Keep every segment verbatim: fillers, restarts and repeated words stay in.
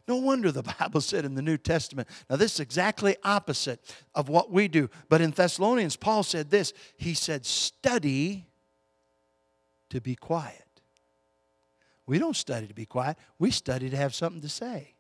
No wonder the Bible said in the New Testament. Now this is exactly opposite of what we do. But in Thessalonians, Paul said this. He said, study to be quiet. We don't study to be quiet. We study to have something to say.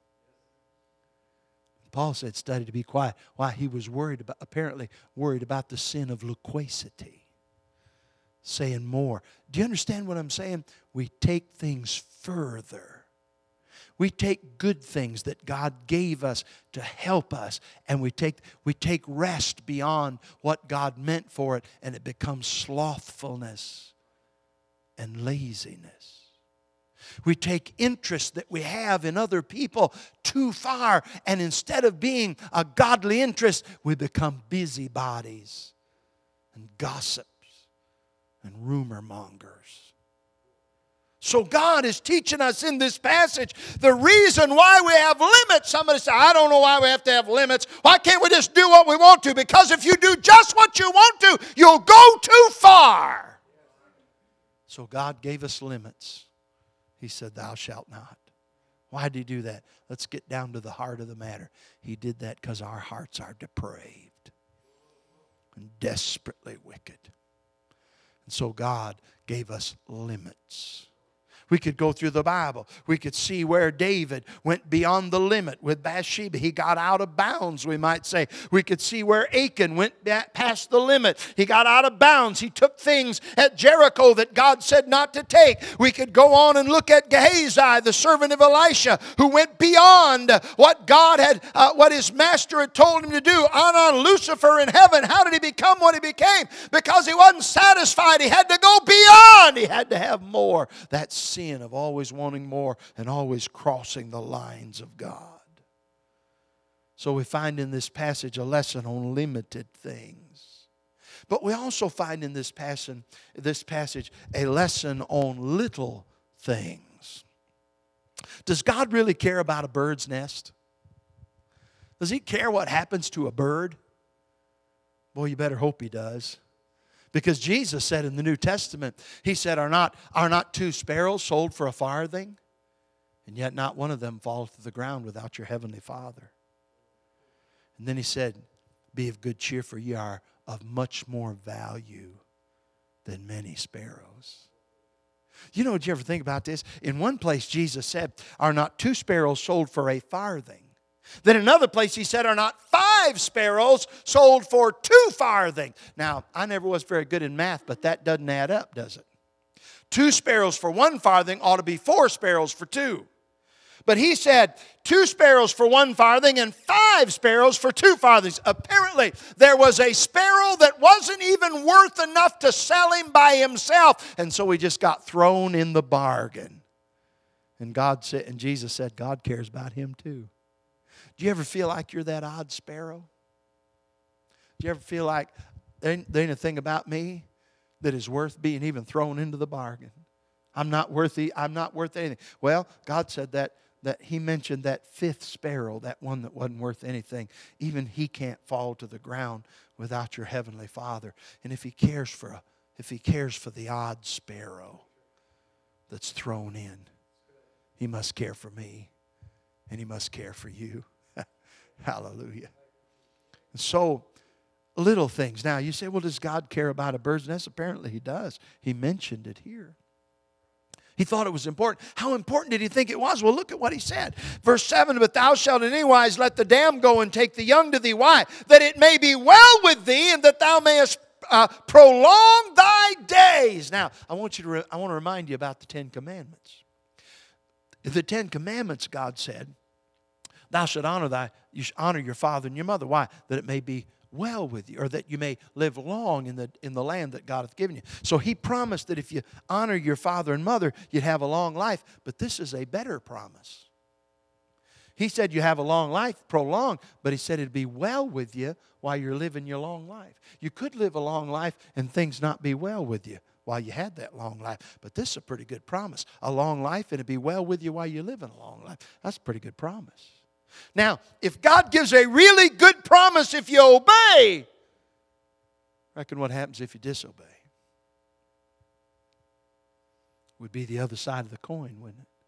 Paul said study to be quiet. Why? He was worried about, apparently worried about the sin of loquacity. Saying more. Do you understand what I'm saying? We take things further. We take good things that God gave us to help us, and we take, we take rest beyond what God meant for it, and it becomes slothfulness and laziness. We take interest that we have in other people too far, and instead of being a godly interest, we become busybodies and gossips and rumor mongers. So God is teaching us in this passage the reason why we have limits. Somebody say, I don't know why we have to have limits. Why can't we just do what we want to? Because if you do just what you want to, you'll go too far. So God gave us limits. He said, thou shalt not. Why did He do that? Let's get down to the heart of the matter. He did that because our hearts are depraved and desperately wicked. And so God gave us limits. We could go through the Bible. We could see where David went beyond the limit with Bathsheba. He got out of bounds, we might say. We could see where Achan went past the limit. He got out of bounds. He took things at Jericho that God said not to take. We could go on and look at Gehazi, the servant of Elisha, who went beyond what God had, uh, what his master had told him to do. On, on Lucifer in heaven, how did he become what he became? Because he wasn't satisfied. He had to go beyond. He had to have more. That's sin of always wanting more and always crossing the lines of God. So we find in this passage a lesson on limited things. But we also find in this passage, this passage a lesson on little things. Does God really care about a bird's nest? Does He care what happens to a bird? Boy, you better hope He does. Because Jesus said in the New Testament, He said, are not, are not two sparrows sold for a farthing? And yet not one of them falls to the ground without your heavenly Father. And then He said, be of good cheer, for ye are of much more value than many sparrows. You know, did you ever think about this? In one place Jesus said, are not two sparrows sold for a farthing? Then another place He said, are not five sparrows sold for two farthings? Now, I never was very good in math, but that doesn't add up, does it? Two sparrows for one farthing ought to be four sparrows for two. But He said, two sparrows for one farthing and five sparrows for two farthings. Apparently, there was a sparrow that wasn't even worth enough to sell him by himself. And so he just got thrown in the bargain. And God said, and Jesus said, God cares about him too. Do you ever feel like you're that odd sparrow? Do you ever feel like there ain't, there ain't a thing about me that is worth being even thrown into the bargain? I'm not worth, I'm not worth anything. Well, God said that, that He mentioned that fifth sparrow, that one that wasn't worth anything. Even he can't fall to the ground without your heavenly Father. And if He cares for a, if He cares for the odd sparrow that's thrown in, He must care for me, and He must care for you. Hallelujah. So, little things. Now, you say, well, does God care about a bird's nest? Apparently He does. He mentioned it here. He thought it was important. How important did He think it was? Well, look at what He said. Verse seven, but thou shalt in any wise let the dam go and take the young to thee. Why? That it may be well with thee, and that thou mayest uh, prolong thy days. Now, I want you to re- I want to remind you about the Ten Commandments. The Ten Commandments, God said, thou shalt honor thy, you should honor your father and your mother. Why? That it may be well with you, or that you may live long in the in the land that God hath given you. So He promised that if you honor your father and mother, you'd have a long life. But this is a better promise. He said you have a long life, prolonged, but He said it'd be well with you while you're living your long life. You could live a long life and things not be well with you while you had that long life. But this is a pretty good promise. A long life and it'd be well with you while you're living a long life. That's a pretty good promise. Now, if God gives a really good promise if you obey, reckon what happens if you disobey? Would be the other side of the coin, wouldn't it?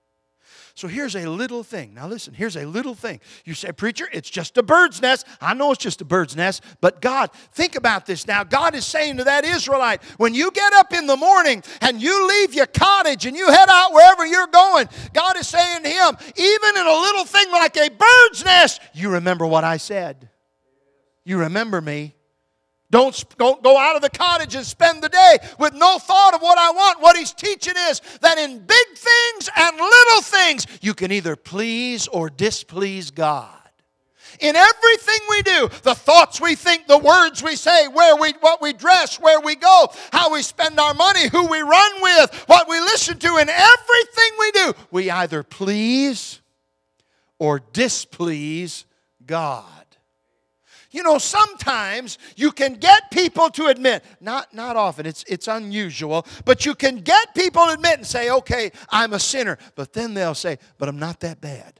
So here's a little thing. Now listen, here's a little thing. You say, preacher, it's just a bird's nest. I know it's just a bird's nest, but God, think about this now. God is saying to that Israelite, when you get up in the morning and you leave your cottage and you head out wherever you're going, God is saying to him, even in a little thing like a bird's nest, you remember what I said. You remember me. Don't, don't go out of the cottage and spend the day with no thought of what I want. What he's teaching is that in big things and little things, you can either please or displease God. In everything we do, the thoughts we think, the words we say, where we, what we dress, where we go, how we spend our money, who we run with, what we listen to, in everything we do, we either please or displease God. You know, sometimes you can get people to admit, not, not often, it's, it's unusual, but you can get people to admit and say, okay, I'm a sinner. But then they'll say, but I'm not that bad.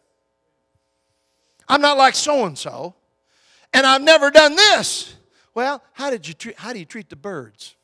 I'm not like so-and-so, and I've never done this. Well, how did you treat, how do you treat the birds?